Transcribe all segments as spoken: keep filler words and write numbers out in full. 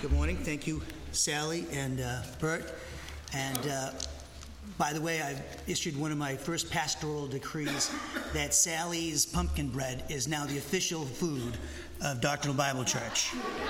Good morning. Thank you, Sally and uh, Bert. And uh, by the way, I've issued one of my first pastoral decrees that Sally's pumpkin bread is now the official food of Doctrinal Bible Church.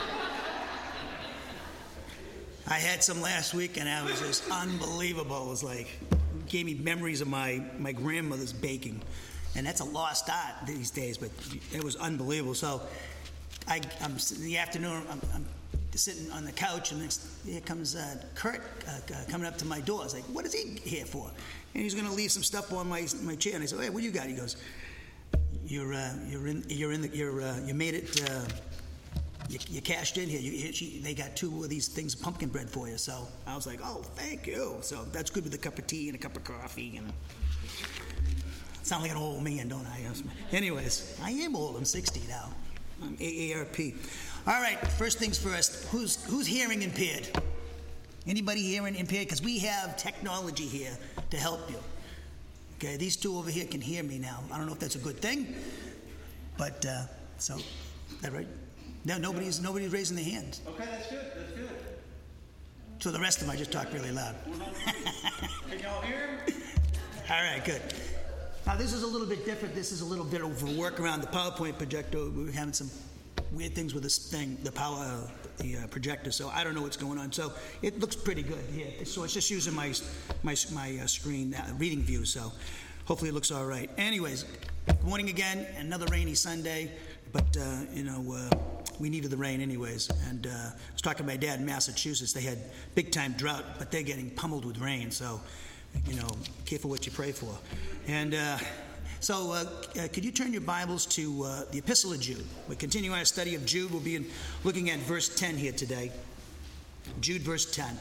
I had some last week, and I was just unbelievable. It was like, it gave me memories of my, my grandmother's baking. And that's a lost art these days, but it was unbelievable. So I, I'm in the afternoon, I'm, I'm sitting on the couch, and next, here comes uh, Kurt uh, uh, coming up to my door. I was like, what is he here for? And he's going to leave some stuff on my my chair. And I said, hey, what do you got? He goes, you're uh, you're in you're in the you're uh, you made it. Uh, you, you cashed in here. You, she, they got two of these things of pumpkin bread for you. So I was like, oh, thank you. So that's good with a cup of tea and a cup of coffee. And sound like an old man, don't I? Anyways, I am old. I'm sixty now. I'm A A R P. All right, first things first. Who's who's hearing impaired? Anybody hearing impaired? Because we have technology here to help you. Okay, these two over here can hear me now. I don't know if that's a good thing, but uh, so, is that right? No, nobody's nobody's raising their hands. Okay, that's good. That's good. So the rest of them, I just talk really loud. Can y'all hear him? All right, good. Now this is a little bit different. This is a little bit of a work around the PowerPoint projector. We're having some weird things with this thing, the power, uh, the uh, projector. So I don't know what's going on. So it looks pretty good here. So it's just using my my my uh, screen uh, reading view. So hopefully it looks all right. Anyways, good morning again. Another rainy Sunday, but uh, you know uh, we needed the rain anyways. And uh, I was talking to my dad in Massachusetts. They had big time drought, but they're getting pummeled with rain. So you know, careful what you pray for. And uh, so uh, uh, could you turn your Bibles to uh, the Epistle of Jude? We're continuing our study of Jude. We'll be in, looking at verse ten here today. Jude, verse ten.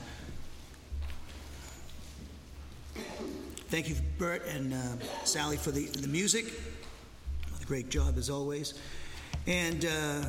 Thank you, Bert and uh, Sally, for the, the music. A great job, as always. And uh,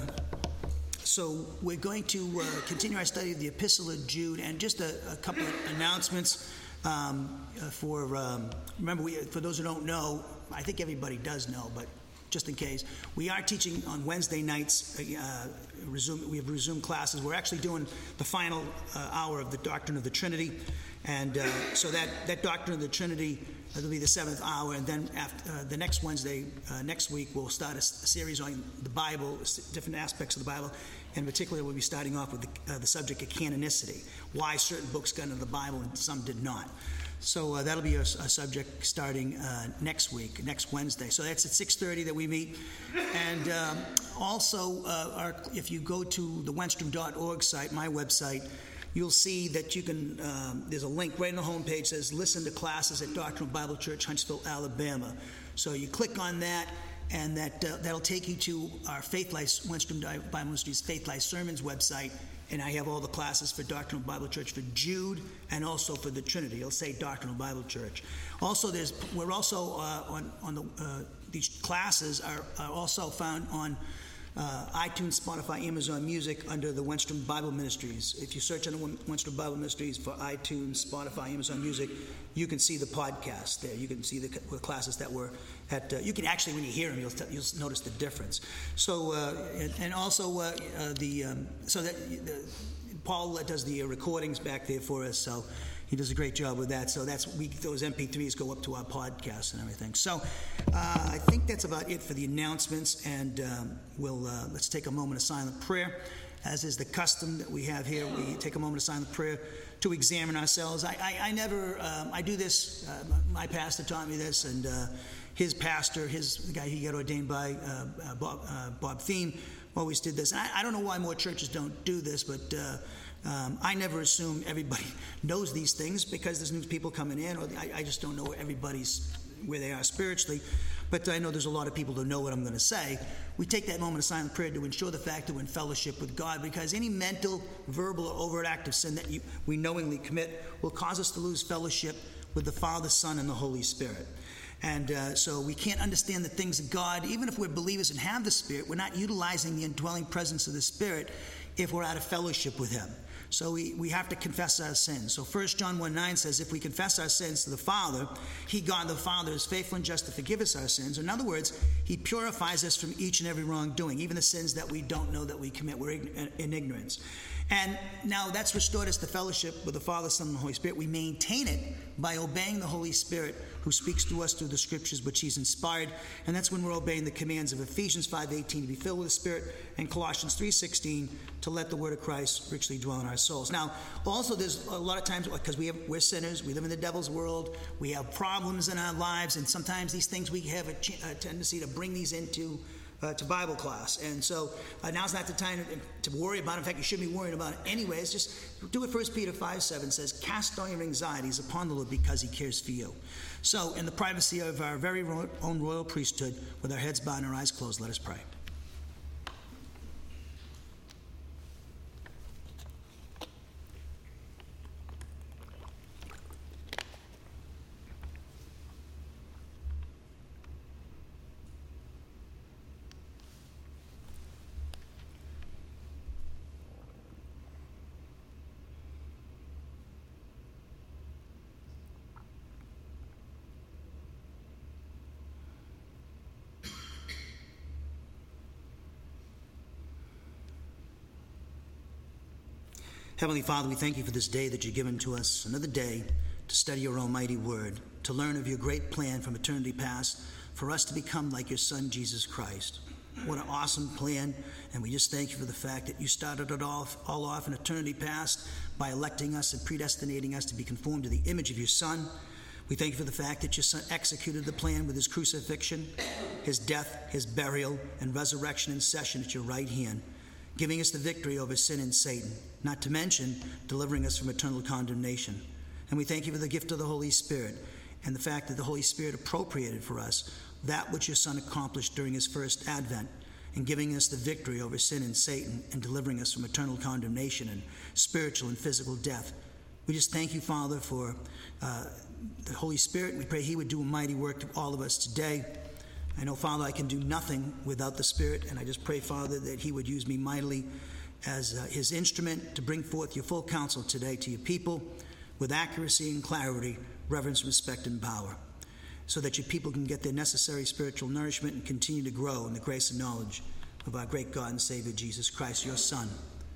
so we're going to uh, continue our study of the Epistle of Jude, and just a, a couple of announcements. Um, uh, for um, remember, we, for those who don't know, I think everybody does know, but just in case, we are teaching on Wednesday nights. Uh, resume, we have resumed classes. We're actually doing the final uh, hour of the Doctrine of the Trinity, and uh, so that, that Doctrine of the Trinity uh, will be the seventh hour, and then after uh, the next Wednesday, uh, next week, we'll start a, a series on the Bible, different aspects of the Bible. In particular, we'll be starting off with the, uh, the subject of canonicity, why certain books got into the Bible and some did not. So uh, that'll be a, a subject starting uh, next week, next Wednesday. So that's at six thirty that we meet. And um, also, uh, our, if you go to the wenstrom dot org site, my website, you'll see that you can, um, there's a link right on the homepage that says listen to classes at Doctrinal Bible Church, Huntsville, Alabama. So you click on that, and that, uh, that'll take you to our Faith Life, Wenstrom Bible Ministries Faith Life Sermons website, and I have all the classes for Doctrinal Bible Church for Jude and also for the Trinity. It'll say Doctrinal Bible Church. Also, there's we're also uh, on on the uh, these classes are, are also found on uh, iTunes, Spotify, Amazon Music under the Wenstrom Bible Ministries. If you search on the Wenstrom Bible Ministries for iTunes, Spotify, Amazon Music, you can see the podcast there. You can see the, the classes that were at. Uh, you can actually, when you hear them, you'll t- you'll notice the difference. So uh, and, and also uh, uh, the um, so that the, Paul does the recordings back there for us. So he does a great job with that. So that's we those M P threes go up to our podcast and everything. So uh, I think that's about it for the announcements. And um, we'll uh, let's take a moment of silent prayer, as is the custom that we have here. We take a moment of silent prayer to examine ourselves. I, I, I never, um, I do this, uh, my pastor taught me this, and uh, his pastor, his the guy he got ordained by, uh, uh, Bob, uh, Bob Thiem, always did this. And I, I don't know why more churches don't do this, but uh, um, I never assume everybody knows these things, because there's new people coming in, or I, I just don't know everybody's where they are spiritually. But I know there's a lot of people who know what I'm going to say. We take that moment of silent prayer to ensure the fact that we're in fellowship with God, because any mental, verbal, or overt act of sin that you, we knowingly commit will cause us to lose fellowship with the Father, Son, and the Holy Spirit. And uh, so we can't understand the things of God, even if we're believers and have the Spirit. We're not utilizing the indwelling presence of the Spirit if we're out of fellowship with Him. So we, we have to confess our sins. So First John one nine says, if we confess our sins to the Father, he, God the Father, is faithful and just to forgive us our sins. In other words, he purifies us from each and every wrongdoing, even the sins that we don't know that we commit. We're in ignorance. And now that's restored us to fellowship with the Father, Son, and the Holy Spirit. We maintain it by obeying the Holy Spirit, who speaks to us through the Scriptures, which he's inspired. And that's when we're obeying the commands of Ephesians five eighteen to be filled with the Spirit, and Colossians three sixteen to let the word of Christ richly dwell in our souls. Now, also there's a lot of times, because we have, we're sinners, we live in the devil's world, we have problems in our lives, and sometimes these things we have a, ch- a tendency to bring these into Uh, to Bible class. And so uh, now's not the time to, to worry about it. In fact, you shouldn't be worrying about it anyways. Just do what First Peter five seven says, cast all your anxieties upon the Lord because he cares for you. So in the privacy of our very own royal priesthood, with our heads bowed and our eyes closed, let us pray. Heavenly Father, we thank you for this day that you've given to us, another day to study your almighty word, to learn of your great plan from eternity past for us to become like your Son, Jesus Christ. What an awesome plan, and we just thank you for the fact that you started it off, all off in eternity past by electing us and predestinating us to be conformed to the image of your Son. We thank you for the fact that your Son executed the plan with his crucifixion, his death, his burial, and resurrection in session at your right hand, giving us the victory over sin and Satan, not to mention delivering us from eternal condemnation. And we thank you for the gift of the Holy Spirit and the fact that the Holy Spirit appropriated for us that which your Son accomplished during his first advent, in giving us the victory over sin and Satan and delivering us from eternal condemnation and spiritual and physical death. We just thank you, Father, for uh, the Holy Spirit. We pray he would do a mighty work to all of us today. I know, Father, I can do nothing without the Spirit, and I just pray, Father, that he would use me mightily as uh, his instrument to bring forth your full counsel today to your people with accuracy and clarity, reverence, respect, and power, so that your people can get their necessary spiritual nourishment and continue to grow in the grace and knowledge of our great God and Savior, Jesus Christ, your Son.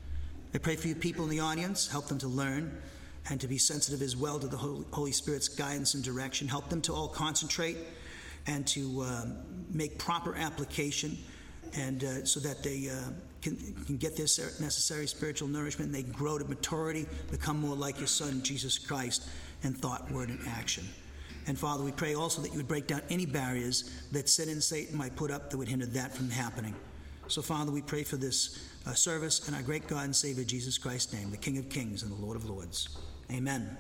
I pray for your people in the audience. Help them to learn and to be sensitive as well to the Holy Spirit's guidance and direction. Help them to all concentrate and to uh, make proper application, and uh, so that they uh, can, can get their necessary spiritual nourishment, and they can grow to maturity, become more like your Son, Jesus Christ, in thought, word, and action. And Father, we pray also that you would break down any barriers that sin and Satan might put up that would hinder that from happening. So Father, we pray for this uh, service in our great God and Savior, Jesus Christ's name, the King of Kings and the Lord of Lords. Amen.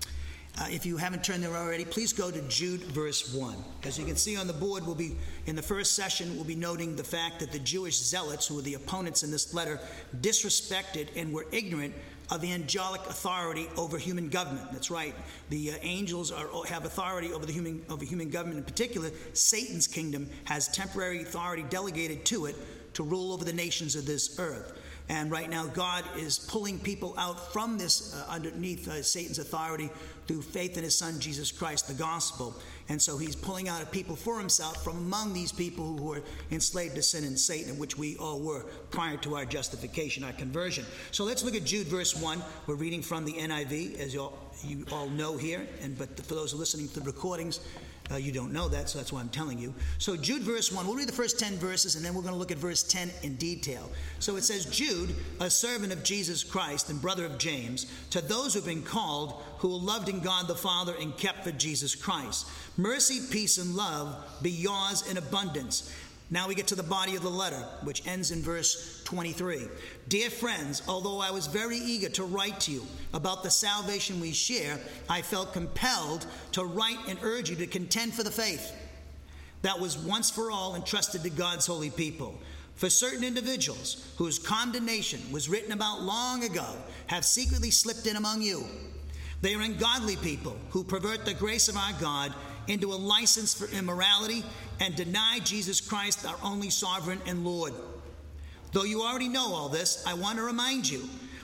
Uh, if you haven't turned there already, please go to Jude verse one. As you can see on the board, we'll be in the first session, we'll be noting the fact that the Jewish zealots, who were the opponents in this letter, disrespected and were ignorant of the angelic authority over human government. That's right. The uh, angels are, have authority over the human over human government. In particular, Satan's kingdom has temporary authority delegated to it to rule over the nations of this earth. And right now, God is pulling people out from this uh, underneath uh, Satan's authority through faith in his Son, Jesus Christ, the gospel. And so he's pulling out a people for himself from among these people who were enslaved to sin and Satan, which we all were prior to our justification, our conversion. So let's look at Jude verse one. We're reading from the N I V, as you all, you all know here. And but for those who are listening to the recordings, Uh, you don't know that, so that's why I'm telling you. So Jude verse one, we'll read the first ten verses, and then we're going to look at verse ten in detail. So it says, Jude, a servant of Jesus Christ and brother of James, to those who have been called, who are loved in God the Father and kept for Jesus Christ. Mercy, peace, and love be yours in abundance. Now we get to the body of the letter, which ends in verse twenty-three. Dear friends, although I was very eager to write to you about the salvation we share, I felt compelled to write and urge you to contend for the faith that was once for all entrusted to God's holy people. For certain individuals whose condemnation was written about long ago have secretly slipped in among you. They are ungodly people who pervert the grace of our God into a license for immorality and deny Jesus Christ, our only sovereign and Lord. Though you already know all this, I want to remind you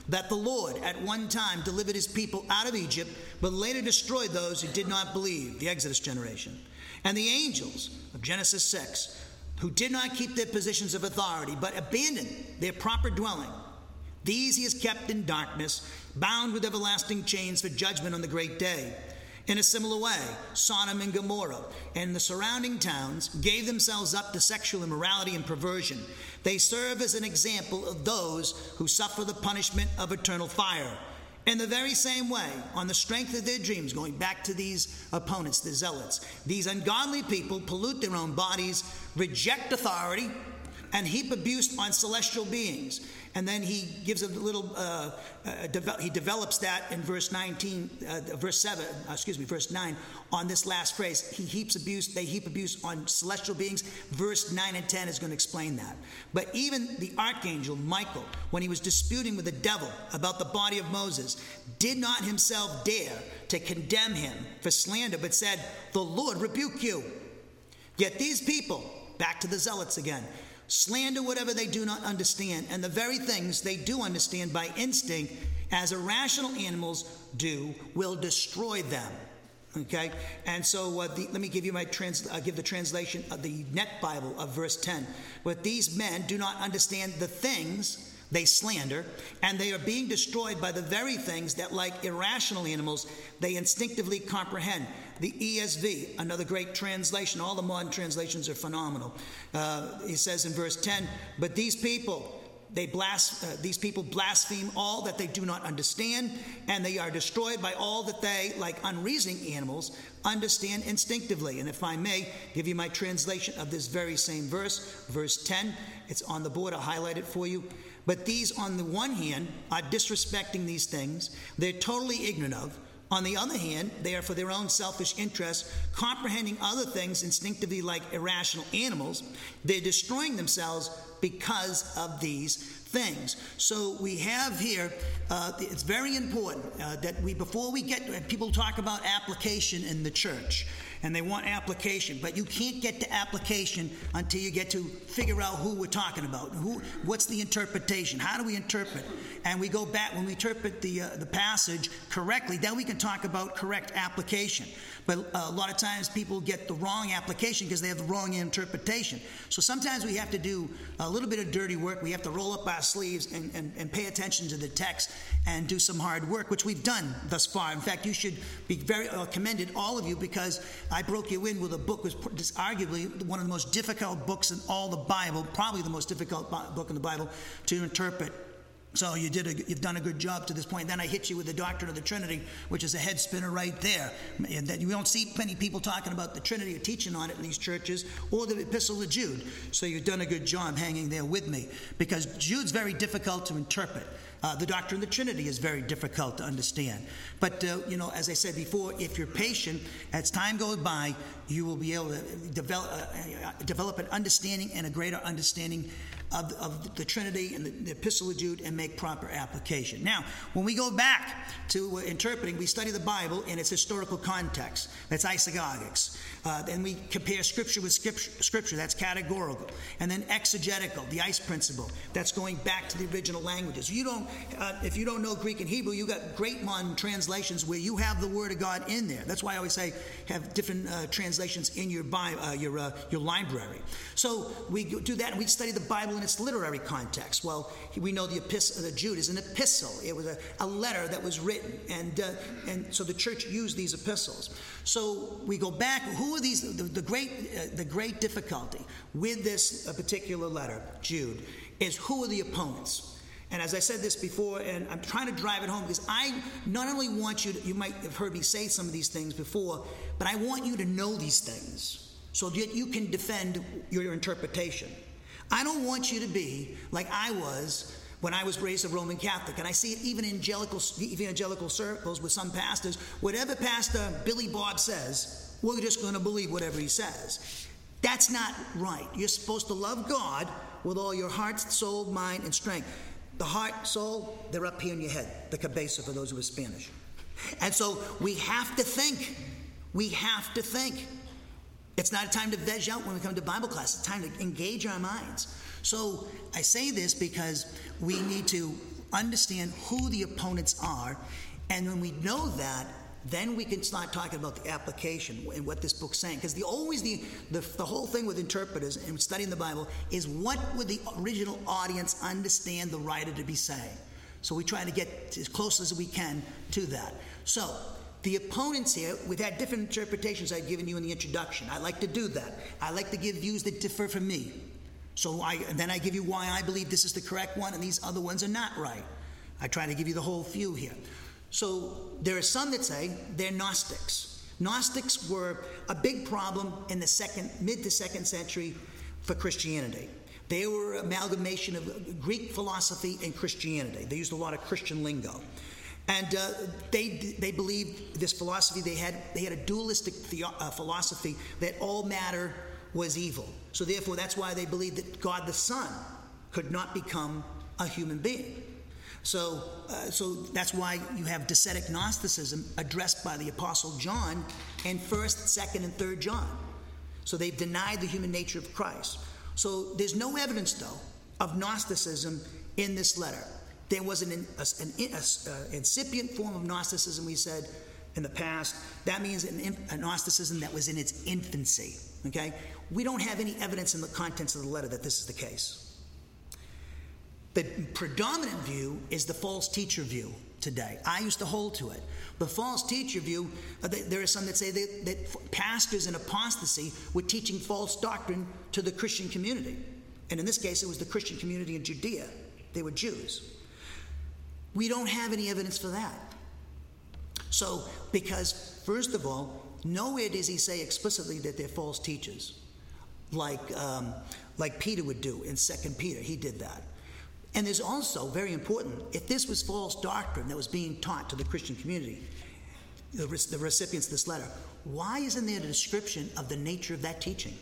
that the Lord at one time delivered his people out of Egypt, but later destroyed those who did not believe, the Exodus generation. And the angels of Genesis six, who did not keep their positions of authority, but abandoned their proper dwelling. These he has kept in darkness, bound with everlasting chains for judgment on the great day. In a similar way, Sodom and Gomorrah and the surrounding towns gave themselves up to sexual immorality and perversion. They serve as an example of those who suffer the punishment of eternal fire. In the very same way, on the strength of their dreams, going back to these opponents, the zealots, these ungodly people pollute their own bodies, reject authority, and heap abuse on celestial beings. And then he gives a little, uh, uh, de- he develops that in verse nineteen, uh, verse seven, uh, excuse me, verse nine, on this last phrase. He heaps abuse, they heap abuse on celestial beings. Verse nine and ten is going to explain that. But even the archangel Michael, when he was disputing with the devil about the body of Moses, did not himself dare to condemn him for slander, but said, "The Lord rebuke you." Yet these people, back to the zealots again, slander whatever they do not understand, and the very things they do understand by instinct, as irrational animals do, will destroy them. Okay, and so uh, the, let me give you my trans. Uh, give the translation of the Net Bible of verse ten. But these men do not understand the things they slander, and they are being destroyed by the very things that, like irrational animals, they instinctively comprehend. The E S V, another great translation. All the modern translations are phenomenal. Uh, he says in verse ten, but these people, they blas- uh, these people blaspheme all that they do not understand, and they are destroyed by all that they, like unreasoning animals, understand instinctively. And if I may give you my translation of this very same verse, verse ten, it's on the board, I'll highlight it for you. But these, on the one hand, are disrespecting these things they're totally ignorant of. On the other hand, they are for their own selfish interests, comprehending other things instinctively like irrational animals. They're destroying themselves because of these things. So we have here, uh, it's very important uh, that we, before we get, people talk about application in the church, and they want application, but you can't get to application until you get to figure out who we're talking about. Who, what's the interpretation? How do we interpret? And we go back, when we interpret the uh, the passage correctly, then we can talk about correct application. But uh, a lot of times people get the wrong application because they have the wrong interpretation. So sometimes we have to do a little bit of dirty work. We have to roll up our sleeves and, and, and pay attention to the text and do some hard work, which we've done thus far. In fact, you should be very uh, commended, all of you, because I broke you in with a book that was arguably one of the most difficult books in all the Bible, probably the most difficult book in the Bible to interpret. So you did a, you've done a good job to this point. Then I hit you with the doctrine of the Trinity, which is a head spinner right there. And that you don't see many people talking about the Trinity or teaching on it in these churches, or the Epistle of Jude. So you've done a good job hanging there with me, because Jude's very difficult to interpret. Uh, the doctrine of the Trinity is very difficult to understand. But, uh, you know, as I said before, if you're patient, as time goes by, you will be able to develop, uh, develop an understanding and a greater understanding of, of the Trinity and the, the Epistle of Jude, and make proper application. Now, when we go back to uh, interpreting, we study the Bible in its historical context. That's isagogics. Uh, then we compare Scripture with Scripture, scripture. That's categorical. And then exegetical, the ice principle. That's going back to the original languages. You don't, uh, if you don't know Greek and Hebrew, you got great modern translations where you have the Word of God in there. That's why I always say have different uh, translations in your Bible, uh, your uh, your library. So we do that, and we study the Bible in its literary context. Well, we know the Epistle of Jude is an epistle. It was a, a letter that was written, and uh, and so the church used these epistles. So we go back. Who are these? The, the great uh, the great difficulty with this uh, particular letter, Jude, is who are the opponents? And as I said this before, and I'm trying to drive it home, because I not only want you to, you might have heard me say some of these things before, but I want you to know these things so that you can defend your interpretation. I don't want you to be like I was when I was raised a Roman Catholic. And I see it even in evangelical, evangelical circles with some pastors. Whatever Pastor Billy Bob says, we're just going to believe whatever he says. That's not right. You're supposed to love God with all your heart, soul, mind, and strength. The heart, soul, they're up here in your head. The cabeza for those who are Spanish. And so we have to think. We have to think. It's not a time to veg out when we come to Bible class. It's time to engage our minds. So I say this because we need to understand who the opponents are, and when we know that, then we can start talking about the application and what this book's saying. Because the always the, the the whole thing with interpreters and studying the Bible is what would the original audience understand the writer to be saying. So we try to get as close as we can to that. So the opponents here, we've had different interpretations I've given you in the introduction. I like to do that. I like to give views that differ from me. So I, then I give you why I believe this is the correct one and these other ones are not right. I try to give you the whole view here. So there are some that say they're Gnostics. Gnostics were a big problem in the second, mid to second century for Christianity. They were an amalgamation of Greek philosophy and Christianity. They used a lot of Christian lingo. And uh, they they believed this philosophy, they had they had a dualistic theo- uh, philosophy that all matter was evil. So therefore, that's why they believed that God the Son could not become a human being. So, uh, so that's why you have Docetic Gnosticism addressed by the Apostle John in First, Second, and Third John. So they've denied the human nature of Christ. So there's no evidence, though, of Gnosticism in this letter. There was an, an, an uh, incipient form of Gnosticism, we said in the past. That means an, a Gnosticism that was in its infancy. Okay, we don't have any evidence in the contents of the letter that this is the case. The predominant view is the false teacher view today. I used to hold to it. The false teacher view, uh, there are some that say that, that pastors in apostasy were teaching false doctrine to the Christian community. And in this case, it was the Christian community in Judea. They were Jews. We don't have any evidence for that. So, because, first of all, nowhere does he say explicitly that they're false teachers, like, um, like Peter would do in Second Peter. He did that. And there's also, very important, if this was false doctrine that was being taught to the Christian community, the, the recipients of this letter, why isn't there a description of the nature of that teaching?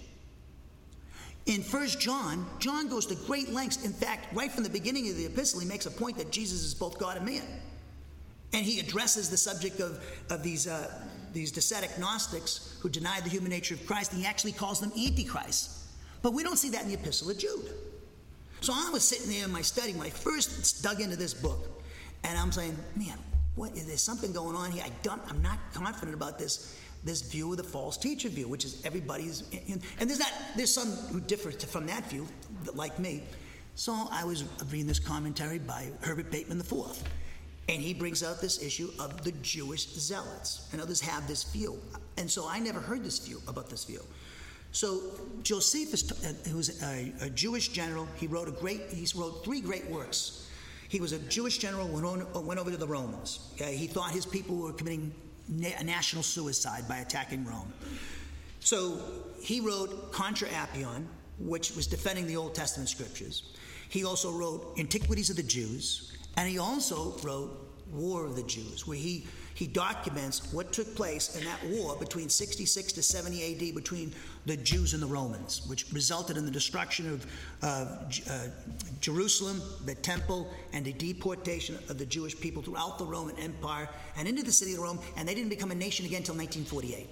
In First John, John goes to great lengths. In fact, right from the beginning of the epistle, he makes a point that Jesus is both God and man. And he addresses the subject of, of these, uh, these Docetic Gnostics who denied the human nature of Christ, and he actually calls them antichrists. But we don't see that in the epistle of Jude. So I was sitting there in my study when I first dug into this book, and I'm saying, man, what is there something going on here? I don't, I'm not confident about this this view of the false teacher view, which is everybody's, in, and there's not there's some who differ from that view, like me. So I was reading this commentary by Herbert Bateman the fourth, and he brings out this issue of the Jewish zealots, and others have this view, and so I never heard this view about this view. So Josephus, who was a, a Jewish general, he wrote a great. He wrote three great works. He was a Jewish general, went, on, went over to the Romans. Okay? He thought his people were committing na- national suicide by attacking Rome. So he wrote Contra Appian, which was defending the Old Testament scriptures. He also wrote Antiquities of the Jews, and he also wrote War of the Jews, where he, he documents what took place in that war between sixty-six to seventy A D between the Jews and the Romans, which resulted in the destruction of uh, uh, Jerusalem, the temple, and the deportation of the Jewish people throughout the Roman Empire and into the city of Rome, and they didn't become a nation again until nineteen forty-eight.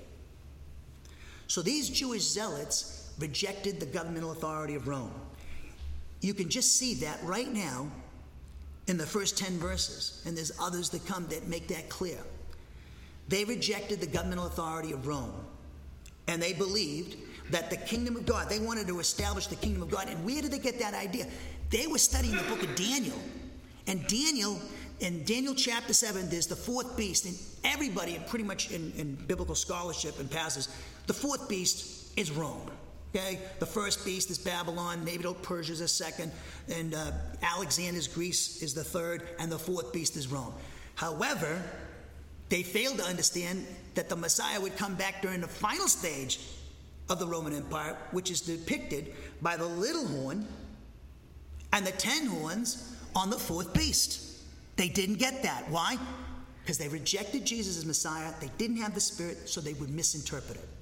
So these Jewish zealots rejected the governmental authority of Rome. You can just see that right now in the first ten verses, and there's others that come that make that clear. They rejected the governmental authority of Rome, and they believed that the kingdom of God, they wanted to establish the kingdom of God. And where did they get that idea? They were studying the book of Daniel, and Daniel, in Daniel chapter seven, there's the fourth beast, and everybody pretty much in, in biblical scholarship and passages, the fourth beast is Rome. Okay, the first beast is Babylon, Medo-Persia is the second, and uh, Alexander's Greece is the third, and the fourth beast is Rome. However, they failed to understand that the Messiah would come back during the final stage of the Roman Empire, which is depicted by the little horn and the ten horns on the fourth beast. They didn't get that. Why? Because they rejected Jesus as Messiah. They didn't have the Spirit, so they would misinterpret it.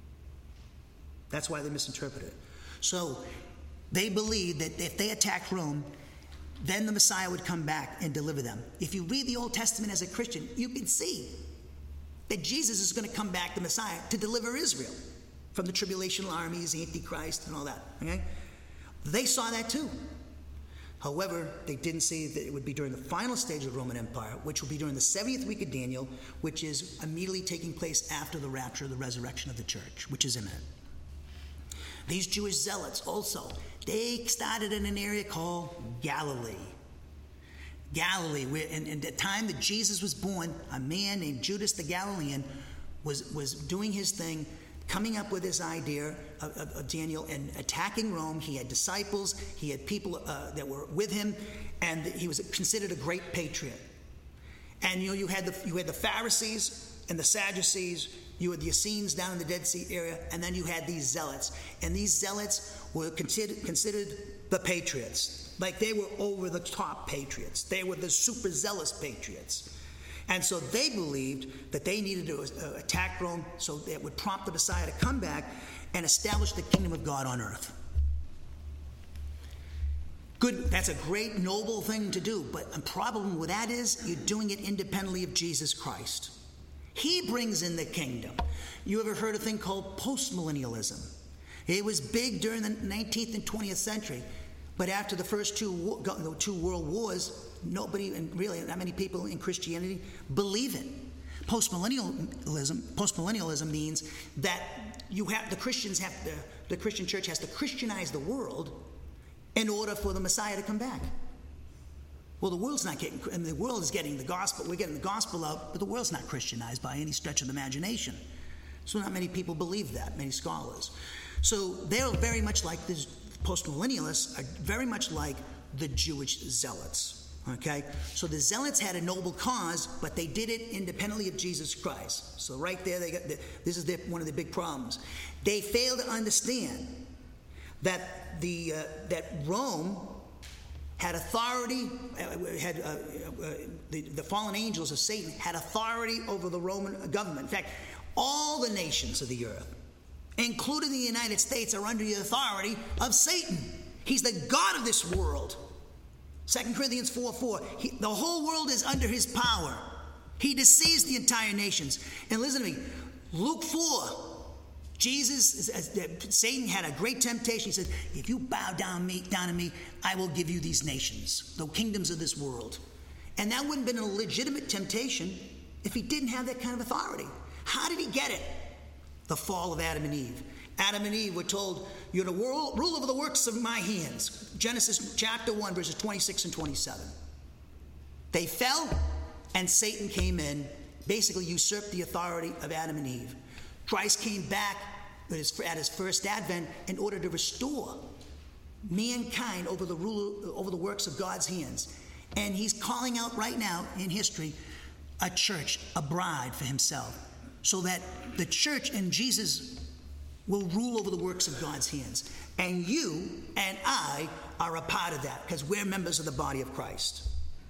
That's why they misinterpreted it. So they believed that if they attacked Rome, then the Messiah would come back and deliver them. If you read the Old Testament as a Christian, you can see that Jesus is going to come back, the Messiah, to deliver Israel from the tribulational armies, Antichrist, and all that. Okay? They saw that too. However, they didn't say that it would be during the final stage of the Roman Empire, which will be during the seventieth week of Daniel, which is immediately taking place after the rapture, the resurrection of the church, which is imminent. These Jewish zealots also, they started in an area called Galilee. Galilee, where in, in the time that Jesus was born, a man named Judas the Galilean was, was doing his thing, coming up with this idea of, of, of Daniel and attacking Rome. He had disciples, he had people uh, that were with him, and he was considered a great patriot. And you know, you had the you had the Pharisees and the Sadducees, you had the Essenes down in the Dead Sea area, and then you had these zealots. And these zealots were considered considered the patriots. Like they were over the top patriots. They were the super zealous patriots. And so they believed that they needed to uh, attack Rome so that would prompt the Messiah to come back and establish the kingdom of God on earth. Good, that's a great, noble thing to do, but the problem with that is you're doing it independently of Jesus Christ. He brings in the kingdom. You ever heard of a thing called postmillennialism? It was big during the nineteenth and twentieth century, but after the first two, two world wars, nobody, and really not many people in Christianity, believe it. Postmillennialism, postmillennialism means that you have the Christians have to, the Christian church has to Christianize the world in order for the Messiah to come back. Well, the world's not getting, I mean, the world is getting the gospel. We're getting the gospel out, but the world's not Christianized by any stretch of the imagination. So not many people believe that, many scholars. So they're very much like this. Postmillennialists are very much like the Jewish zealots. Okay, so the zealots had a noble cause, but they did it independently of Jesus Christ. So right there, they got the, this is their, one of the big problems. They fail to understand that the uh, that Rome had authority, uh, had uh, uh, the, the fallen angels of Satan had authority over the Roman government. In fact, all the nations of the earth, including the United States, are under the authority of Satan. He's the God of this world. Second Corinthians four four, he, the whole world is under his power. He deceives the entire nations. And listen to me, Luke four, Jesus, Satan had a great temptation. He said, if you bow down, me, down to me, I will give you these nations, the kingdoms of this world. And that wouldn't have been a legitimate temptation if he didn't have that kind of authority. How did he get it? The fall of Adam and Eve. Adam and Eve were told, you're to rule over the works of my hands. Genesis chapter one, verses twenty-six and twenty-seven. They fell, and Satan came in, basically usurped the authority of Adam and Eve. Christ came back at his, at his first advent in order to restore mankind over the rule, over the works of God's hands. And he's calling out right now in history a church, a bride for himself, so that the church and Jesus will rule over the works of God's hands. And you and I are a part of that because we're members of the body of Christ.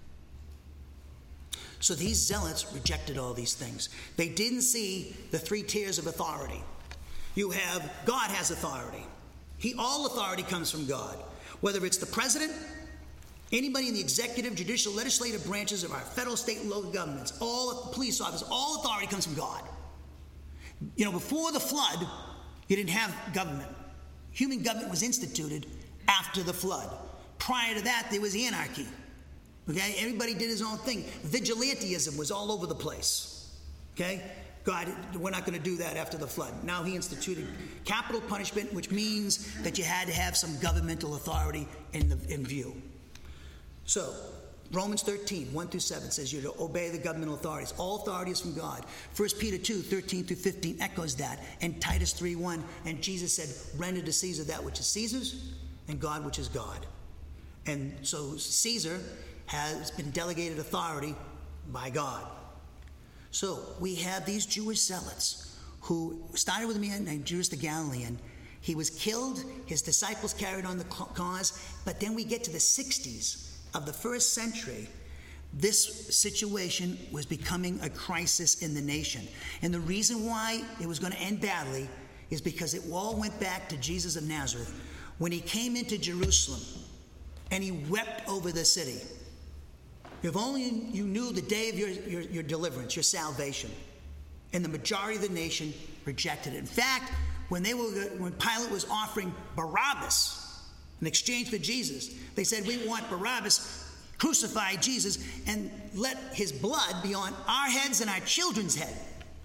So these zealots rejected all these things. They didn't see the three tiers of authority. You have, God has authority. He, all authority comes from God. Whether it's the president, anybody in the executive, judicial, legislative branches of our federal, state, and local governments, all police officers, all authority comes from God. You know, before the flood, you didn't have government. Human government was instituted after the flood. Prior to that, there was anarchy. Okay, everybody did his own thing. Vigilantism was all over the place. Okay, God, we're not going to do that after the flood. Now he instituted capital punishment, which means that you had to have some governmental authority in the in view. So, Romans thirteen, one through seven says you're to obey the governmental authorities. All authority is from God. First Peter two, thirteen through fifteen echoes that. And Titus three, one, and Jesus said, render to Caesar that which is Caesar's, and God which is God. And so Caesar has been delegated authority by God. So we have these Jewish zealots who started with a man named Judas the Galilean. He was killed, his disciples carried on the cause, but then we get to the sixties of the first century. This situation was becoming a crisis in the nation. And the reason why it was going to end badly is because it all went back to Jesus of Nazareth when he came into Jerusalem and he wept over the city. If only you knew the day of your, your, your deliverance, your salvation. And the majority of the nation rejected it. In fact, when they were, when Pilate was offering Barabbas in exchange for Jesus. They said, we want Barabbas, crucify Jesus, and let his blood be on our heads and our children's head.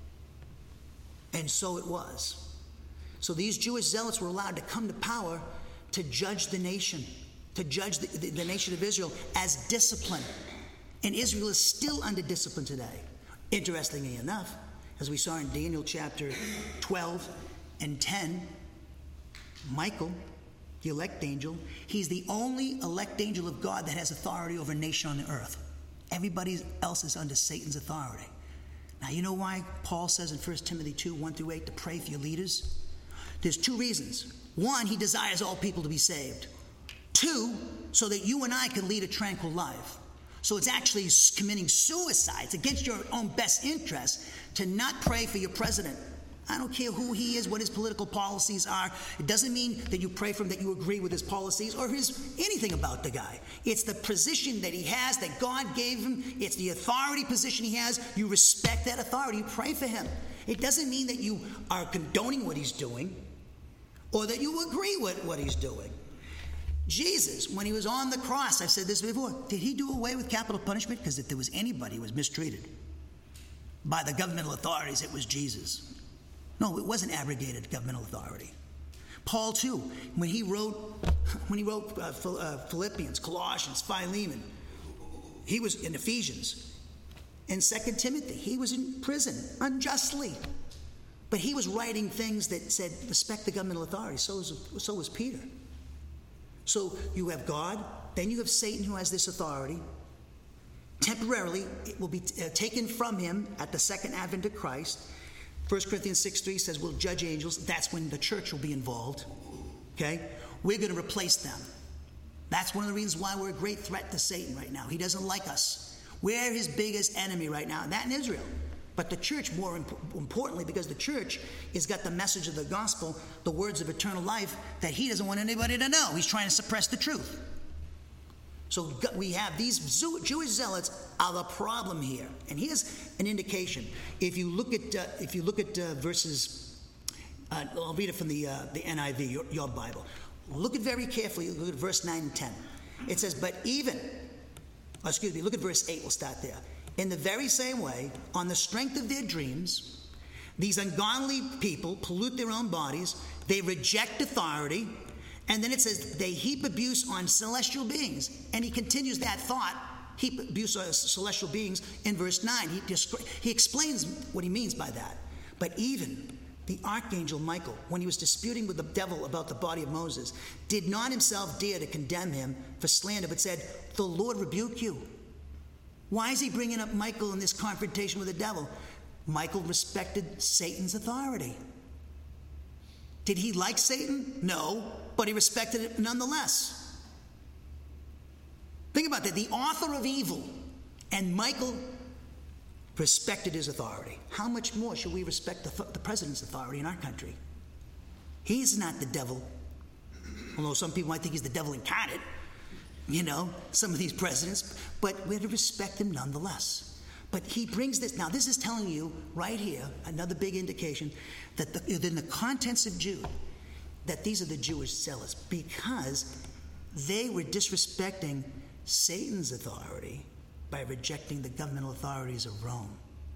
And so it was. So these Jewish zealots were allowed to come to power to judge the nation, to judge the, the, the nation of Israel as discipline. And Israel is still under discipline today. Interestingly enough, as we saw in Daniel chapter twelve and ten, Michael, the elect angel, he's the only elect angel of God that has authority over a nation on the earth. Everybody else is under Satan's authority. Now, you know why Paul says in First Timothy two, one through eight, to pray for your leaders? There's two reasons. One, he desires all people to be saved. Two, so that you and I can lead a tranquil life. So it's actually committing suicide. It's against your own best interest to not pray for your president. I don't care who he is, what his political policies are. It doesn't mean that you pray for him, that you agree with his policies or his anything about the guy. It's the position that he has, that God gave him. It's the authority position he has. You respect that authority. You pray for him. It doesn't mean that you are condoning what he's doing or that you agree with what he's doing. Jesus, when he was on the cross, I've said this before, did he do away with capital punishment? Because if there was anybody who was mistreated by the governmental authorities, it was Jesus. No, it wasn't abrogated governmental authority. Paul, too, when he wrote, when he wrote uh, Philippians, Colossians, Philemon, he was in Ephesians. In Second Timothy, he was in prison unjustly. But he was writing things that said, respect the governmental authority. So was, so was Peter. So you have God, then you have Satan who has this authority. Temporarily, it will be t- uh, taken from him at the second advent of Christ. First Corinthians six three says we'll judge angels. That's when the church will be involved. Okay? We're going to replace them. That's one of the reasons why we're a great threat to Satan right now. He doesn't like us. We're his biggest enemy right now, and that in Israel. But the church, more imp- importantly, because the church has got the message of the gospel, the words of eternal life, that he doesn't want anybody to know. He's trying to suppress the truth. So we have these Jewish zealots are the problem here. And here's an indication. If you look at uh, if you look at uh, verses, uh, I'll read it from the uh, the N I V, your, your Bible. Look at very carefully. Look at verse nine and ten. It says, "But even," oh, excuse me. Look at verse eight. We'll start there. In the very same way, on the strength of their dreams, these ungodly people pollute their own bodies. They reject authority. And then it says they heap abuse on celestial beings. And he continues that thought, heap abuse on celestial beings, in verse nine. He, descri- he explains what he means by that. But even the archangel Michael, when he was disputing with the devil about the body of Moses, did not himself dare to condemn him for slander, but said, "The Lord rebuke you." Why is he bringing up Michael in this confrontation with the devil? Michael respected Satan's authority. Did he like Satan? No, but he respected it nonetheless. Think about that. The author of evil and Michael respected his authority. How much more should we respect the, the president's authority in our country? He's not the devil. Although some people might think he's the devil incarnate, you know, some of these presidents, but we're to respect him nonetheless. But he brings this, now this is telling you right here, another big indication, that the, within the contents of Jude, that these are the Jewish zealots, because they were disrespecting Satan's authority by rejecting the governmental authorities of Rome.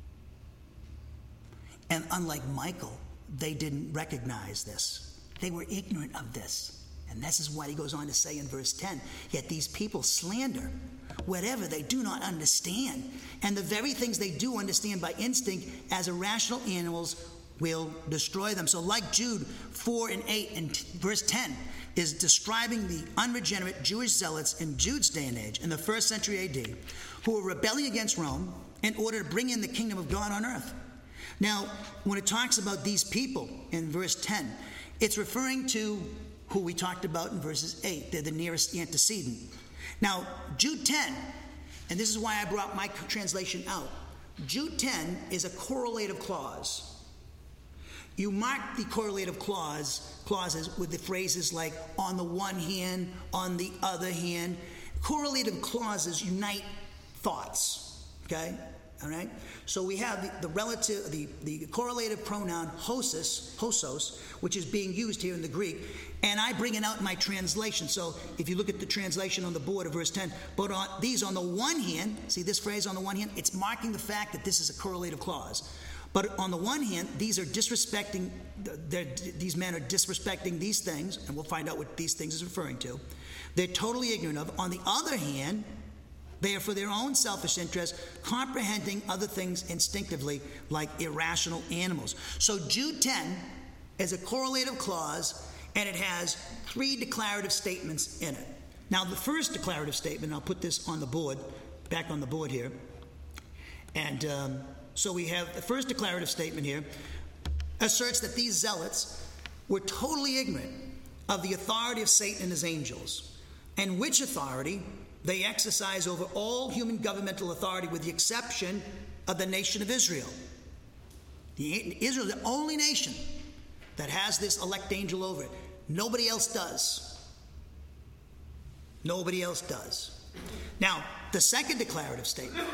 And unlike Michael, they didn't recognize this. They were ignorant of this. And this is what he goes on to say in verse ten. Yet these people slander whatever they do not understand. And the very things they do understand by instinct as irrational animals will destroy them. So like Jude four and eight and t- verse ten is describing the unregenerate Jewish zealots in Jude's day and age, in the first century A D, who were rebelling against Rome in order to bring in the kingdom of God on earth. Now, when it talks about these people in verse ten, it's referring to who we talked about in verses eight. They're the nearest antecedent. Now, Jude ten, and this is why I brought my translation out. Jude ten is a correlative clause. You mark the correlative clause clauses with the phrases like on the one hand, on the other hand. Correlative clauses unite thoughts, okay? All right? So we have the, the relative, the, the correlative pronoun hosos, hosos, which is being used here in the Greek, and I bring it out in my translation. So if you look at the translation on the board of verse ten, but on these on the one hand, see this phrase on the one hand, it's marking the fact that this is a correlative clause. But on the one hand, these are disrespecting, these men are disrespecting these things, and we'll find out what these things is referring to. They're totally ignorant of. On the other hand, they are for their own selfish interest, comprehending other things instinctively like irrational animals. So Jude ten is a correlative clause, and it has three declarative statements in it. Now, the first declarative statement, I'll put this on the board, back on the board here. And um, so we have the first declarative statement here, asserts that these zealots were totally ignorant of the authority of Satan and his angels, and which authority they exercise over all human governmental authority with the exception of the nation of Israel. The, Israel is the only nation that has this elect angel over it. Nobody else does. Nobody else does. Now, the second declarative statement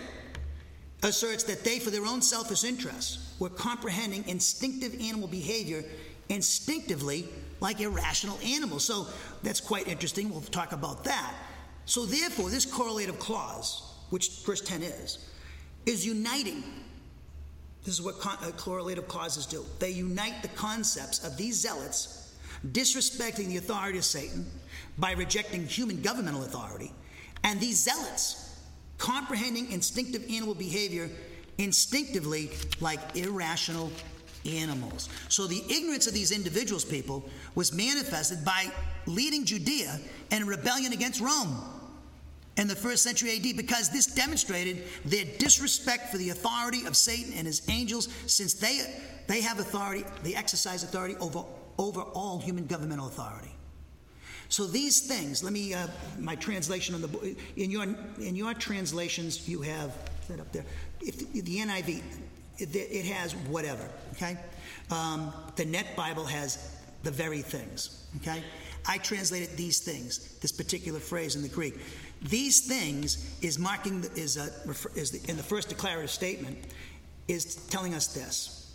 asserts that they, for their own selfish interests, were comprehending instinctive animal behavior instinctively like irrational animals. So that's quite interesting. We'll talk about that. So therefore, this correlative clause, which verse ten is, is uniting. This is what con- uh, correlative clauses do. They unite the concepts of these zealots disrespecting the authority of Satan by rejecting human governmental authority, and these zealots comprehending instinctive animal behavior instinctively like irrational animals. So the ignorance of these individuals, people, was manifested by leading Judea in rebellion against Rome in the first century A D, because this demonstrated their disrespect for the authority of Satan and his angels, since they they have authority, they exercise authority over, over all human governmental authority. So these things, let me, uh, my translation on the, in your in your translations, you have, that up there, if the, the N I V, it, it has whatever, okay? Um, the Net Bible has the very things, okay? I translated these things, this particular phrase in the Greek. These things is marking, the, is, a, is the, in the first declarative statement, is telling us this.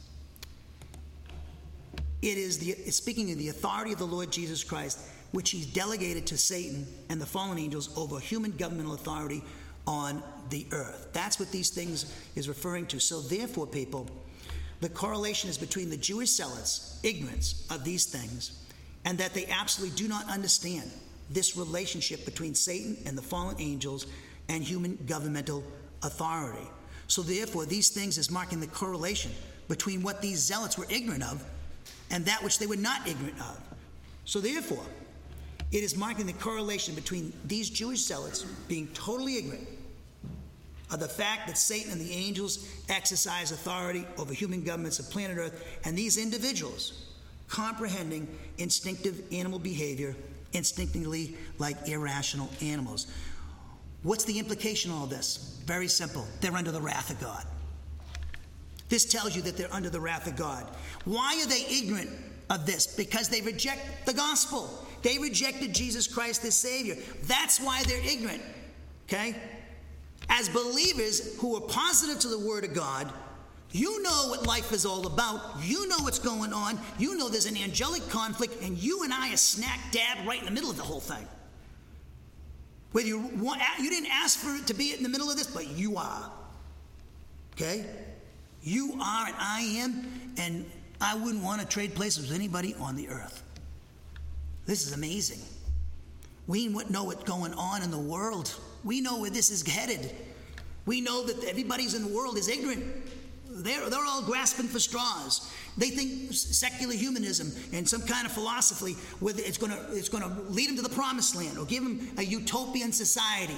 It is the, it's speaking of the authority of the Lord Jesus Christ, which he delegated to Satan and the fallen angels over human governmental authority on the earth. That's what these things is referring to. So therefore, people, the correlation is between the Jewish zealots' ignorance of these things and that they absolutely do not understand this relationship between Satan and the fallen angels and human governmental authority. So therefore, these things is marking the correlation between what these zealots were ignorant of and that which they were not ignorant of. So therefore, it is marking the correlation between these Jewish zealots being totally ignorant of the fact that Satan and the angels exercise authority over human governments of planet Earth, and these individuals comprehending instinctive animal behavior instinctively like irrational animals. What's the implication of all this? Very simple. They're under the wrath of God. This tells you that they're under the wrath of God. Why are they ignorant of this? Because they reject the gospel. They rejected Jesus Christ as Savior. That's why they're ignorant. Okay? As believers who are positive to the Word of God, you know what life is all about. You know what's going on. You know there's an angelic conflict, and you and I are smack dab right in the middle of the whole thing. Whether you want, you didn't ask for it to be in the middle of this, but you are. Okay? You are and I am, and I wouldn't want to trade places with anybody on the earth. This is amazing. We know what's going on in the world. We know where this is headed. We know that everybody's in the world is ignorant. They're, they're all grasping for straws. They think secular humanism and some kind of philosophy, whether it's going to it's going to lead them to the promised land or give them a utopian society.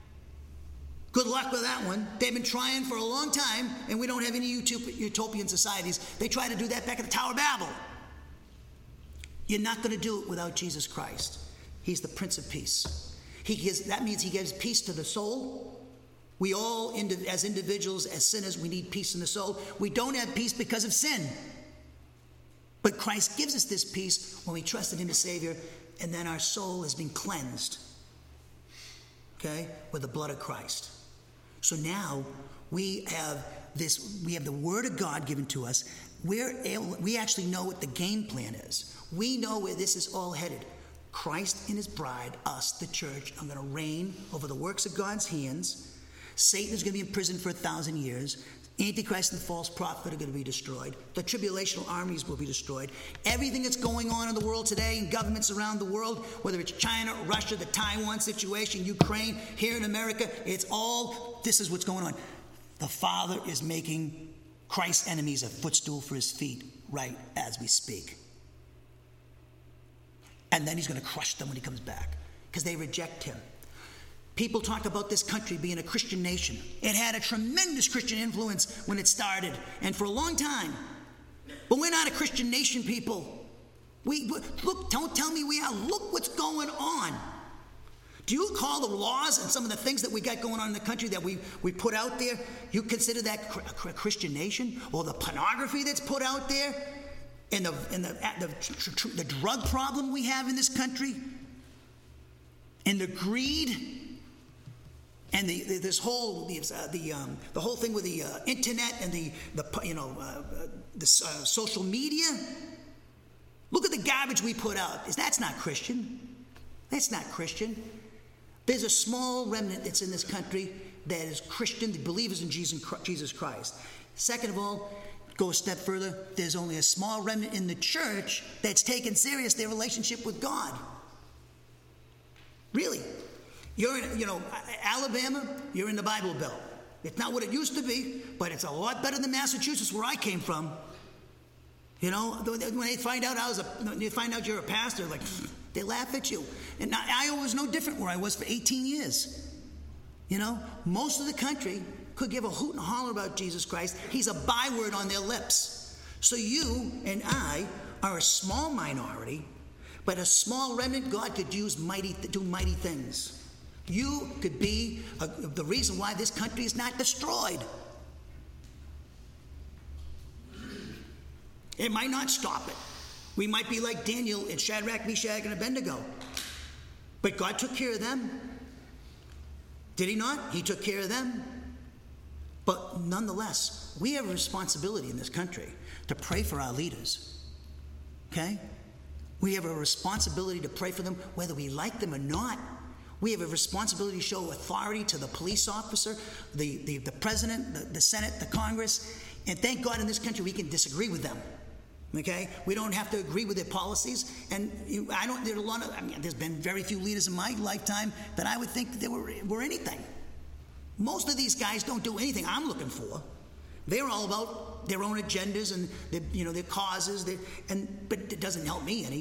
Good luck with that one. They've been trying for a long time, and we don't have any utopian societies. They tried to do that back at the Tower of Babel. You're not going to do it without Jesus Christ. He's the Prince of Peace. He gives, that means he gives peace to the soul. We all, as individuals, as sinners, we need peace in the soul. We don't have peace because of sin. But Christ gives us this peace when we trust in him as Savior, and then our soul has been cleansed, okay, with the blood of Christ. So now we have this, we have the Word of God given to us. We're able, we actually know what the game plan is. We know where this is all headed. Christ and his bride, us, the church, are going to reign over the works of God's hands. Satan is going to be in prison for a thousand years. Antichrist and the false prophet are going to be destroyed. The tribulational armies will be destroyed. Everything that's going on in the world today, in governments around the world, whether it's China, Russia, the Taiwan situation, Ukraine, here in America, it's all, this is what's going on. The Father is making Christ's enemies a footstool for his feet right as we speak. And then he's going to crush them when he comes back because they reject him. People talk about this country being a Christian nation. It had a tremendous Christian influence when it started and for a long time. But we're not a Christian nation, people. We look, don't tell me we are. Look what's going on. Do you call the laws and some of the things that we got going on in the country that we, we put out there, you consider that a Christian nation? Or the pornography that's put out there? And the, and the, the, tr- tr- the drug problem we have in this country? And the greed? And the, the, this whole the, uh, the, um, the whole thing with the uh, internet and the, the you know uh, the uh, social media? Look at the garbage we put out. That's not Christian. That's not Christian. There's a small remnant that's in this country that is Christian, that believes in Jesus Christ. Second of all, go a step further, there's only a small remnant in the church that's taken serious their relationship with God. Really. You're in, you know, Alabama, you're in the Bible Belt. It's not what it used to be, but it's a lot better than Massachusetts, where I came from. You know, when they find out I was a, when they find out you're a pastor, like, they laugh at you. And Iowa was no different where I was for eighteen years. You know, most of the country could give a hoot and holler about Jesus Christ. He's a byword on their lips. So you and I are a small minority, but a small remnant God could use mighty, do mighty things. You could be a, the reason why this country is not destroyed. It might not stop it. We might be like Daniel in Shadrach, Meshach, and Abednego. But God took care of them. Did he not? He took care of them. But nonetheless, we have a responsibility in this country to pray for our leaders. Okay? We have a responsibility to pray for them whether we like them or not. We have a responsibility to show authority to the police officer, the, the, the president, the, the Senate, the Congress. And thank God in this country we can disagree with them. Okay? We don't have to agree with their policies. And you, I don't, there's a lot of, I mean, there's been very few leaders in my lifetime that I would think they were, were anything. Most of these guys don't do anything I'm looking for. They're all about their own agendas and their, you know, their causes. Their, and but it doesn't help me any.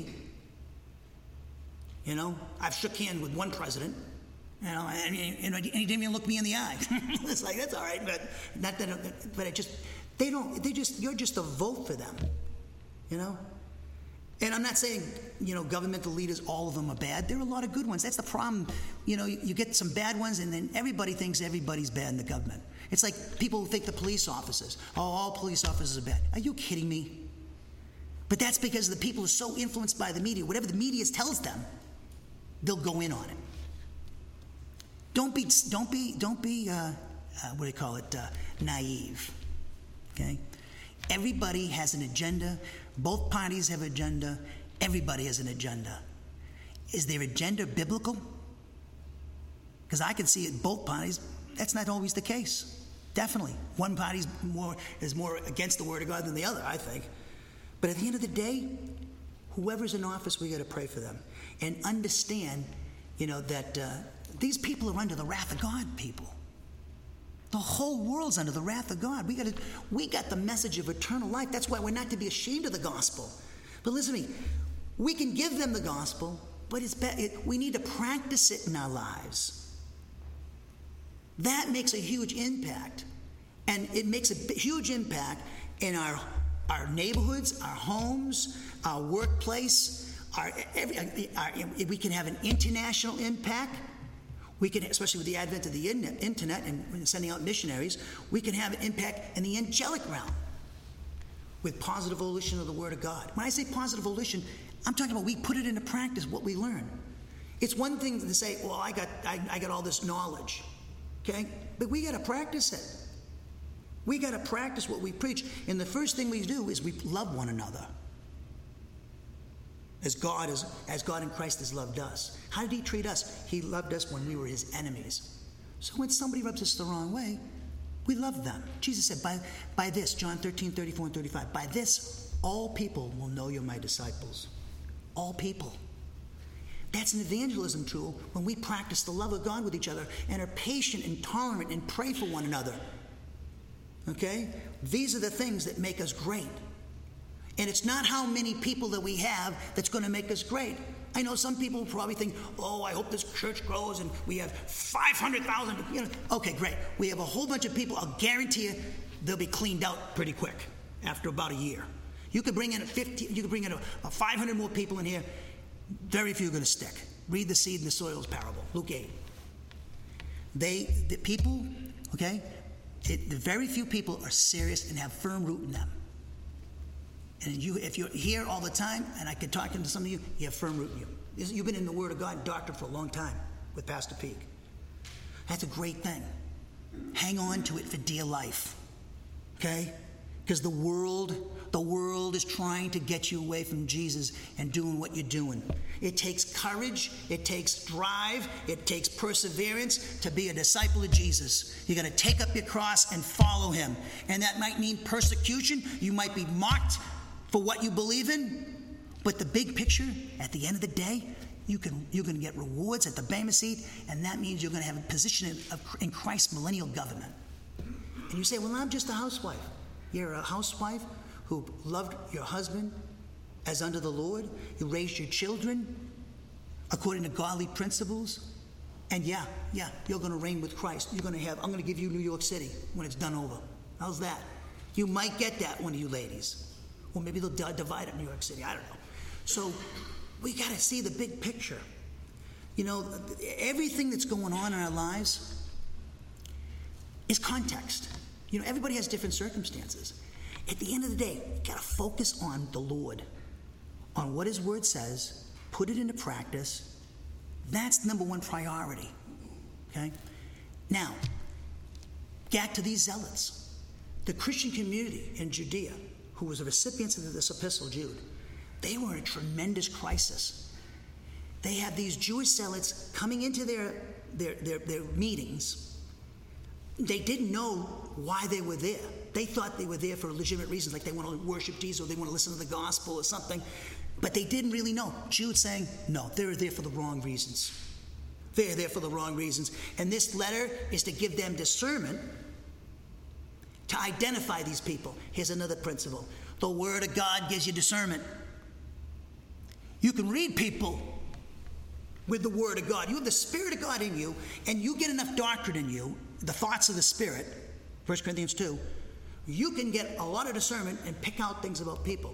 You know, I've shook hands with one president, you know, and, and, and he didn't even look me in the eye. It's like, that's all right, but not that. But it just, they don't. They just, you're just a vote for them. You know. And I'm not saying, you know, governmental leaders, all of them are bad. There are a lot of good ones. That's the problem. You know, you, you get some bad ones, and then everybody thinks everybody's bad in the government. It's like people who think the police officers, oh, all police officers are bad. Are you kidding me? But that's because the people are so influenced by the media. Whatever the media tells them, they'll go in on it. Don't be, don't be, don't be. Uh, uh, what do you call it? Uh, naive. Okay. Everybody has an agenda. Both parties have an agenda. Everybody has an agenda. Is their agenda biblical? Because I can see it both parties. That's not always the case. Definitely. One party's more is more against the Word of God than the other, I think. But at the end of the day, whoever's in office, we got to pray for them. And understand, you know, that uh, these people are under the wrath of God, people. The whole world's under the wrath of God. We got to, we got the message of eternal life. That's why we're not to be ashamed of the gospel. But listen to me. We can give them the gospel, but it's be- it, we need to practice it in our lives. That makes a huge impact. And it makes a b- huge impact in our, our neighborhoods, our homes, our workplace. Our, every, our, we can have an international impact. We can, especially with the advent of the internet and sending out missionaries, we can have an impact in the angelic realm with positive volition of the Word of God. When I say positive volition, I'm talking about we put it into practice, what we learn. It's one thing to say, well, I got I, I got all this knowledge. Okay? But we got to practice it. We got to practice what we preach. And the first thing we do is we love one another. As God is, as God in Christ has loved us. How did he treat us? He loved us when we were his enemies. So when somebody rubs us the wrong way, we love them. Jesus said, by, by this, John thirteen, thirty-four and thirty-five, by this, all people will know you're my disciples. All people. That's an evangelism tool when we practice the love of God with each other and are patient and tolerant and pray for one another. Okay? These are the things that make us great. And it's not how many people that we have that's going to make us great. I know some people probably think, oh, I hope this church grows and we have five hundred thousand. You know, okay, great. We have a whole bunch of people. I'll guarantee you they'll be cleaned out pretty quick after about a year. You could bring in a fifty, you could bring in a, a five hundred more people in here. Very few are going to stick. Read the seed and the soils parable, Luke eight. They, the people, okay, it, the very few people are serious and have firm root in them. And you, if you're here all the time, and I could talk to some of you, you have firm root in you. You've been in the Word of God doctrine for a long time with Pastor Peak. That's a great thing. Hang on to it for dear life, okay? Because the world, the world is trying to get you away from Jesus and doing what you're doing. It takes courage, it takes drive, it takes perseverance to be a disciple of Jesus. You got to take up your cross and follow him. And that might mean persecution. You might be mocked for what you believe in. But the big picture, at the end of the day, you can, you're going to get rewards at the Bema seat, and that means you're going to have a position in, in Christ's millennial government. And you say, well, I'm just a housewife. You're a housewife who loved your husband as under the Lord. You raised your children according to godly principles. And yeah, yeah, you're going to reign with Christ. You're going to have, I'm going to give you New York City when it's done over. How's that? You might get that, one of you ladies. Or maybe they'll divide up New York City. I don't know. So we got to see the big picture. You know, everything that's going on in our lives is context. You know, everybody has different circumstances. At the end of the day, you got to focus on the Lord, on what his word says, put it into practice. That's number one priority. Okay? Now, back to these zealots. The Christian community in Judea, who was the recipients of this epistle, Jude, they were in a tremendous crisis. They had these Jewish zealots coming into their, their, their, their meetings. They didn't know why they were there. They thought they were there for legitimate reasons, like they want to worship Jesus or they want to listen to the gospel or something. But they didn't really know. Jude's saying, no, they're there for the wrong reasons. They're there for the wrong reasons. And this letter is to give them discernment to identify these people. Here's another principle. The Word of God gives you discernment. You can read people with the Word of God. You have the Spirit of God in you, and you get enough doctrine in you, the thoughts of the Spirit, First Corinthians two, you can get a lot of discernment and pick out things about people.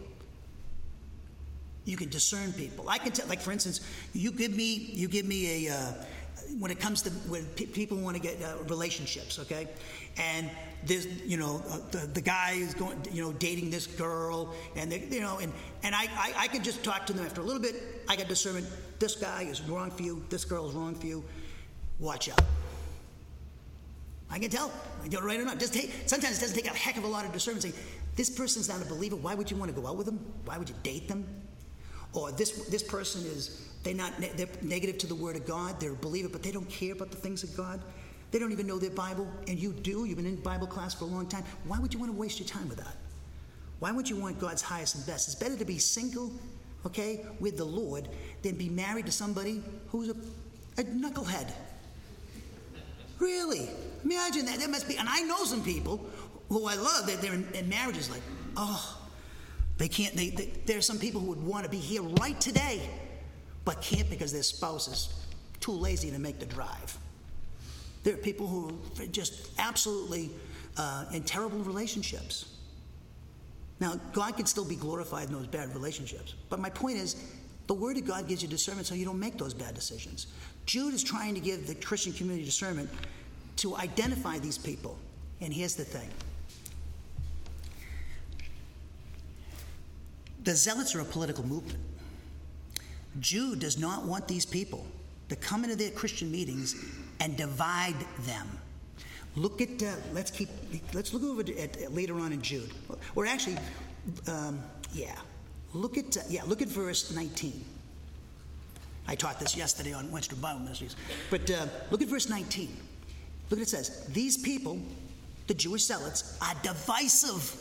You can discern people. I can tell, like for instance, you give me, you give me a, uh, when it comes to when pe- people want to get uh, relationships, okay, and there's, you know, uh, the, the guy is going, you know, dating this girl, and they, you know, and and I, I I can just talk to them after a little bit. I got discernment. This guy is wrong for you. This girl is wrong for you. Watch out. I can tell. I do it right or not. Just take, sometimes it doesn't take a heck of a lot of discernment. Say, this person's not a believer. Why would you want to go out with them? Why would you date them? Or this this person is, they're not they're negative to the Word of God. They're a believer, but they don't care about the things of God. They don't even know their Bible, and you do. You've been in Bible class for a long time. Why would you want to waste your time with that? Why would you want God's highest and best? It's better to be single, okay, with the Lord than be married to somebody who's a, a knucklehead. Really? Imagine that. There must be, and I know some people who I love that they're in, in marriages like, oh, they can't, they, they, there are some people who would want to be here right today, but can't because their spouse is too lazy to make the drive. There are people who are just absolutely uh, in terrible relationships. Now, God can still be glorified in those bad relationships, but my point is, the Word of God gives you discernment so you don't make those bad decisions. Jude is trying to give the Christian community discernment to identify these people. And here's the thing. The Zealots are a political movement. Jude does not want these people to come into their Christian meetings and divide them. Look at, uh, let's keep, let's look over at, at later on in Jude. Or actually, um, yeah, look at, uh, yeah, look at verse nineteen. I taught this yesterday on Western Bible Ministries. But uh, look at verse nineteen. Look what it says. These people, the Jewish zealots, are divisive.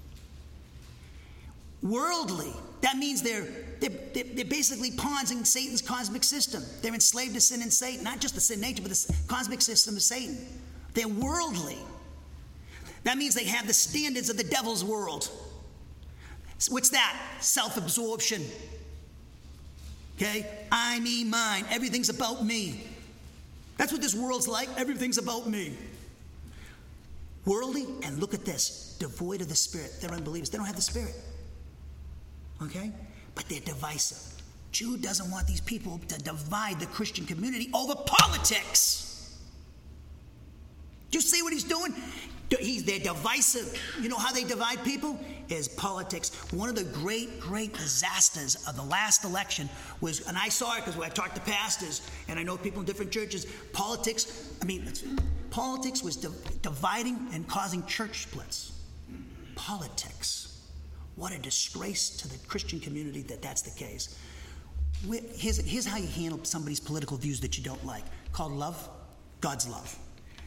Worldly. That means they're, they're, they're basically pawns in Satan's cosmic system. They're enslaved to sin and Satan. Not just the sin nature, but the cosmic system of Satan. They're worldly. That means they have the standards of the devil's world. What's that? Self-absorption. Okay? I, me, mine. Everything's about me. That's what this world's like. Everything's about me. Worldly, and look at this. Devoid of the Spirit. They're unbelievers. They don't have the Spirit. Okay? But they're divisive. Jude doesn't want these people to divide the Christian community over politics. Do you see what he's doing? He's, they're divisive. You know how they divide people? Is politics. One of the great, great disasters of the last election was, and I saw it because I talked to pastors, and I know people in different churches, politics, I mean, politics was di- dividing and causing church splits. Politics. What a disgrace to the Christian community that that's the case. Here's, here's how you handle somebody's political views that you don't like. Called love. God's love.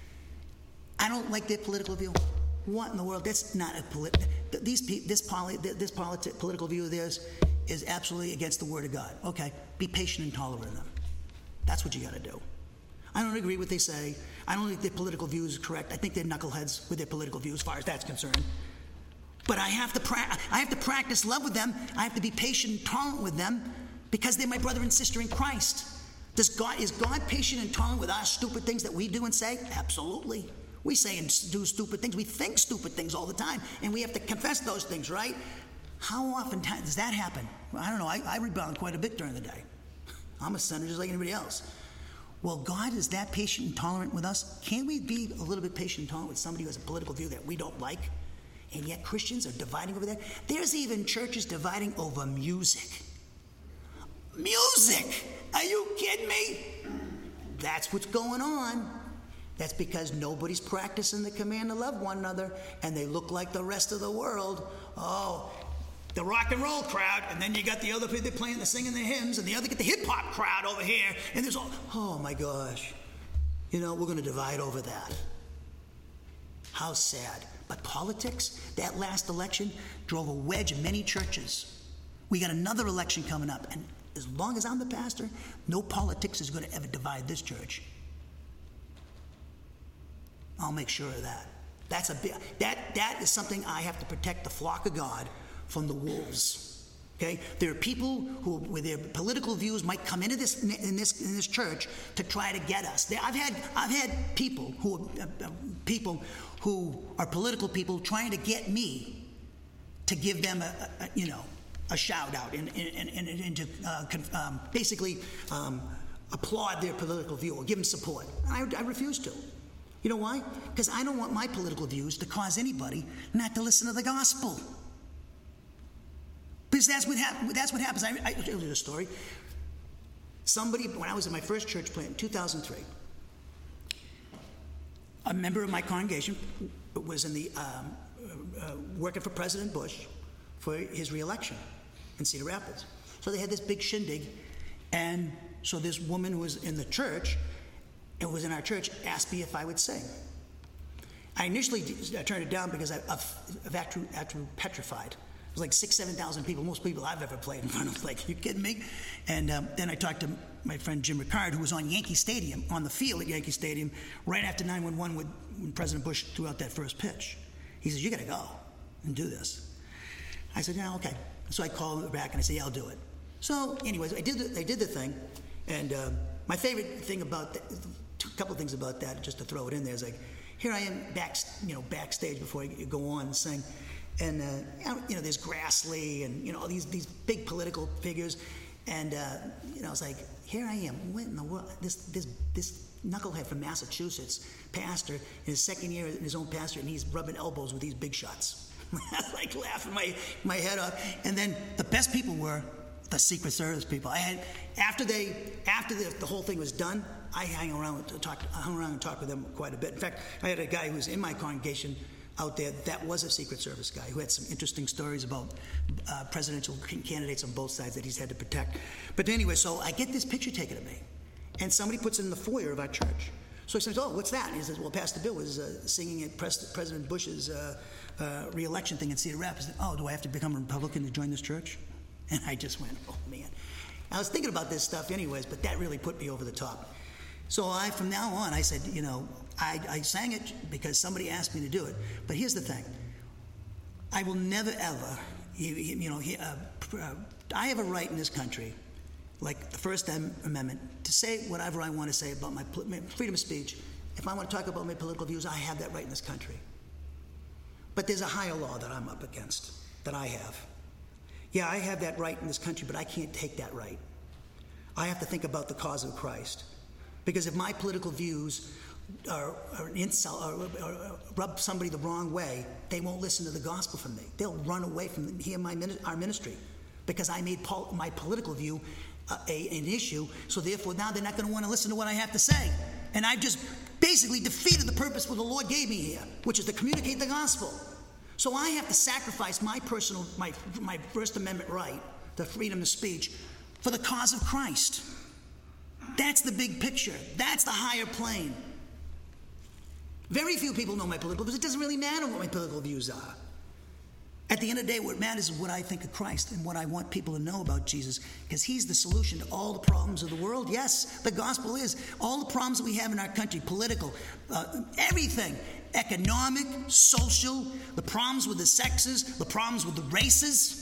I don't like their political view. What in the world? That's not a political. These this poly, this politi- political view of theirs is absolutely against the Word of God. Okay, be patient and tolerant of them. That's what you got to do. I don't agree with what they say. I don't think their political views are correct. I think they're knuckleheads with their political views, as far as that's concerned. But I have to pra- I have to practice love with them. I have to be patient and tolerant with them because they're my brother and sister in Christ. Does God is God patient and tolerant with our stupid things that we do and say? Absolutely. We say and do stupid things. We think stupid things all the time, and we have to confess those things, right? How often does that happen? Well, I don't know. I, I rebound quite a bit during the day. I'm a sinner just like anybody else. Well, God is that patient and tolerant with us. Can't we be a little bit patient and tolerant with somebody who has a political view that we don't like? And yet Christians are dividing over that. There's even churches dividing over music. Music! Are you kidding me? That's what's going on. That's because nobody's practicing the command to love one another, and they look like the rest of the world. Oh, the rock and roll crowd, and then you got the other people they're playing, they're singing the hymns, and the other get the hip hop crowd over here, and there's all, oh my gosh. You know, we're going to divide over that. How sad. But politics, that last election drove a wedge in many churches. We got another election coming up, and as long as I'm the pastor, no politics is going to ever divide this church. I'll make sure of that. That's a big, that that is something I have to protect the flock of God from the wolves. Okay, there are people who, with their political views, might come into this in this in this church to try to get us. I've had I've had people who uh, people who are political people trying to get me to give them a, a you know a shout out and and, and, and to uh, um, basically um, applaud their political view or give them support. And I, I refuse to. You know why? Because I don't want my political views to cause anybody not to listen to the gospel. Because that's what, hap- that's what happens. I, I tell you a story. Somebody, when I was in my first church plant in two thousand three, a member of my congregation was in the um, uh, working for President Bush for his re-election in Cedar Rapids. So they had this big shindig, and so this woman who was in the church, and was in our church, asked me if I would sing. I initially I turned it down because I, of, of after, after petrified. It was like six, seven thousand people, most people I've ever played in front of. Like, you kidding me? And um, then I talked to my friend Jim Ricard, who was on Yankee Stadium, on the field at Yankee Stadium, right after nine one one with, when President Bush threw out that first pitch. He says, "You got to go and do this." I said, "Yeah, okay." So I called him back and I said, "Yeah, I'll do it." So, anyways, I did the, I did the thing, and uh, my favorite thing about that. A couple of things about that, just to throw it in there, is like, here I am back, you know, backstage before I go on and sing, and uh, you know, there's Grassley and you know these these big political figures, and uh, you know, it's like, here I am, what in the world? This this this knucklehead from Massachusetts, pastor in his second year in his own pastor, and he's rubbing elbows with these big shots. I was like laughing my my head off, and then the best people were the Secret Service people. I had after they after the, the whole thing was done, I hang around with, talk, I hung around and talked with them quite a bit. In fact, I had a guy who was in my congregation out there that was a Secret Service guy who had some interesting stories about uh, presidential candidates on both sides that he's had to protect. But anyway, so I get this picture taken of me, and somebody puts it in the foyer of our church. So he says, "Oh, what's that?" And he says, "Well, Pastor Bill was uh, singing at Pres- President Bush's uh, uh, re-election thing in Cedar Rapids." I said, "Oh, do I have to become a Republican to join this church?" And I just went, "Oh man." I was thinking about this stuff anyways, but that really put me over the top. So I, from now on, I said, you know, I, I sang it because somebody asked me to do it. But here's the thing. I will never, ever, you, you know, uh, I have a right in this country, like the First Amendment, to say whatever I want to say about my, my freedom of speech. If I want to talk about my political views, I have that right in this country. But there's a higher law that I'm up against, that I have. Yeah, I have that right in this country, but I can't take that right. I have to think about the cause of Christ. Because if my political views are, are an insult or, or, or rub somebody the wrong way, they won't listen to the gospel from me. They'll run away from here, my our ministry, because I made pol- my political view uh, a, an issue. So therefore, now they're not going to want to listen to what I have to say. And I've just basically defeated the purpose what the Lord gave me here, which is to communicate the gospel. So I have to sacrifice my personal, my my First Amendment right, the freedom of speech, for the cause of Christ. That's the big picture. That's the higher plane. Very few people know my political views. It doesn't really matter what my political views are. At the end of the day, what matters is what I think of Christ and what I want people to know about Jesus, because he's the solution to all the problems of the world. Yes, the gospel is. All the problems that we have in our country, political, uh, everything, economic, social, the problems with the sexes, the problems with the races.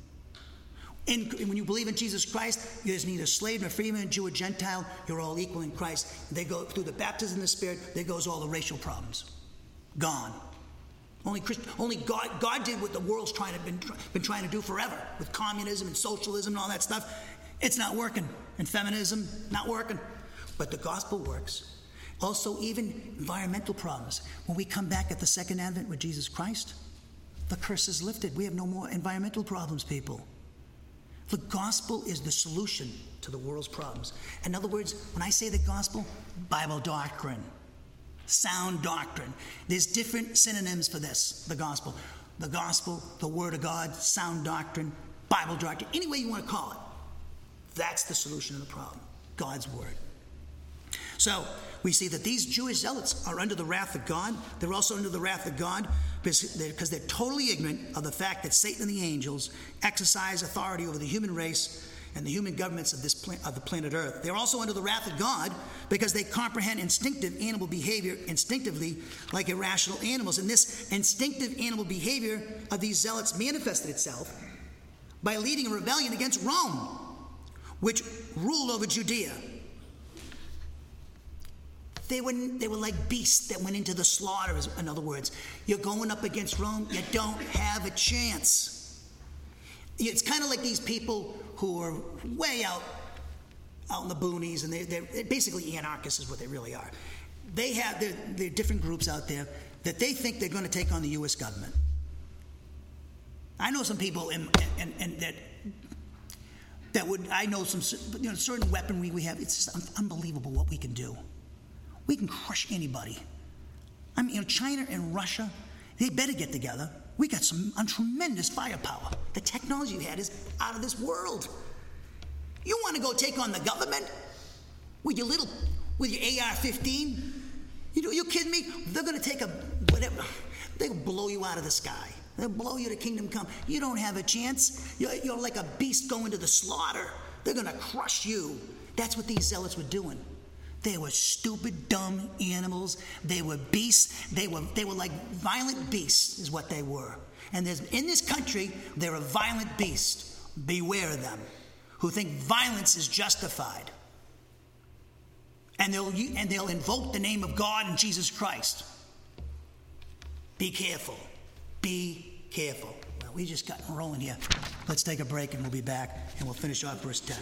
And when you believe in Jesus Christ, there's neither slave nor free man, Jew or Gentile. You're all equal in Christ. They go through the baptism of the Spirit. There goes all the racial problems. Gone. Only Christ, only God, God did what the world's trying to been, been trying to do forever with communism and socialism and all that stuff. It's not working. And feminism, not working. But the gospel works. Also, even environmental problems. When we come back at the second advent with Jesus Christ, the curse is lifted. We have no more environmental problems, people. The gospel is the solution to the world's problems. In other words, when I say the gospel, Bible doctrine, sound doctrine. There's different synonyms for this, the gospel. The gospel, the word of God, sound doctrine, Bible doctrine, any way you want to call it. That's the solution to the problem, God's word. So we see that these Jewish zealots are under the wrath of God. They're also under the wrath of God because they're, because they're totally ignorant of the fact that Satan and the angels exercise authority over the human race and the human governments of this plan, of the planet Earth. They're also under the wrath of God because they comprehend instinctive animal behavior instinctively like irrational animals. And this instinctive animal behavior of these zealots manifested itself by leading a rebellion against Rome, which ruled over Judea. They were, they were like beasts that went into the slaughter, in other words. You're going up against Rome, you don't have a chance. It's kind of like these people who are way out, out in the boonies, and they're, they're basically anarchists is what they really are. They have, there are different groups out there that they think they're going to take on the U S government. I know some people in, in, in that that would, I know some, you know, certain weaponry we have. It's just unbelievable what we can do. We can crush anybody. I mean, you know, China and Russia, they better get together. We got some uh, tremendous firepower. The technology we had is out of this world. You want to go take on the government with your little, with your A R fifteen? You know, you kidding me? They're going to take a whatever. They'll blow you out of the sky. They'll blow you to kingdom come. You don't have a chance. You're, you're like a beast going to the slaughter. They're going to crush you. That's what these zealots were doing. They were stupid, dumb animals. They were beasts. They were they were like violent beasts is what they were. And there's, in this country, they're a violent beast. Beware of them, who think violence is justified. And they'll, and they'll invoke the name of God and Jesus Christ. Be careful. Be careful. Well, we just got rolling here. Let's take a break and we'll be back and we'll finish off verse ten.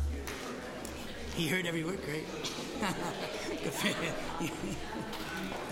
He heard every word, great.